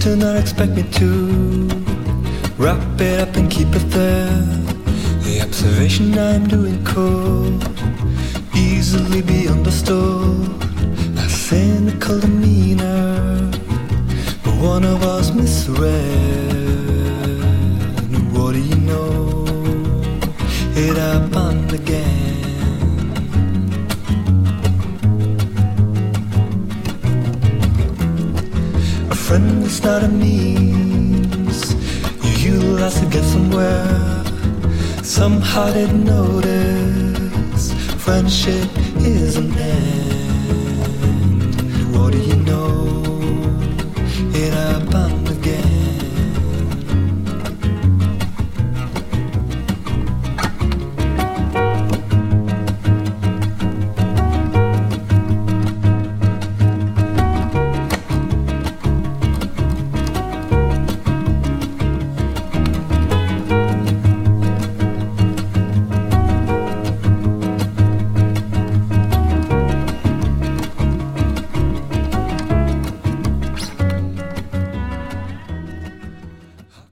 to not expect me to wrap it up and keep it there. The observation I'm doing could easily be understood. A cynical demeanor, but one of us misread. What do you know? It happened again. A friend is not a means you utilize to get somewhere. Somehow didn't notice friendship is an end.